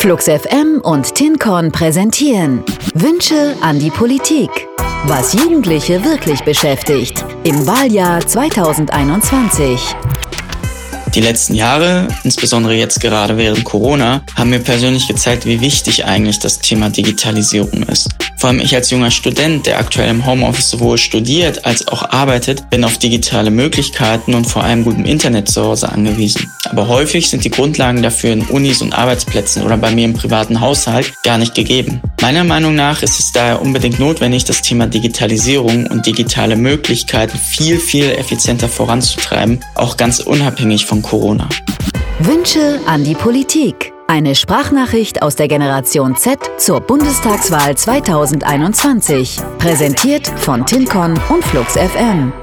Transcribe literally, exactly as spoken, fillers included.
Flux F M und TinCon präsentieren Wünsche an die Politik. Was Jugendliche wirklich beschäftigt im Wahljahr zweitausendeinundzwanzig. Die letzten Jahre, insbesondere jetzt gerade während Corona, haben mir persönlich gezeigt, wie wichtig eigentlich das Thema Digitalisierung ist. Vor allem ich als junger Student, der aktuell im Homeoffice sowohl studiert als auch arbeitet, bin auf digitale Möglichkeiten und vor allem gutem Internet zu Hause angewiesen. Aber häufig sind die Grundlagen dafür in Unis und Arbeitsplätzen oder bei mir im privaten Haushalt gar nicht gegeben. Meiner Meinung nach ist es daher unbedingt notwendig, das Thema Digitalisierung und digitale Möglichkeiten viel, viel effizienter voranzutreiben, auch ganz unabhängig von Corona. Wünsche an die Politik. Eine Sprachnachricht aus der Generation Z zur Bundestagswahl zweitausendeinundzwanzig. Präsentiert von TinCon und Flux F M.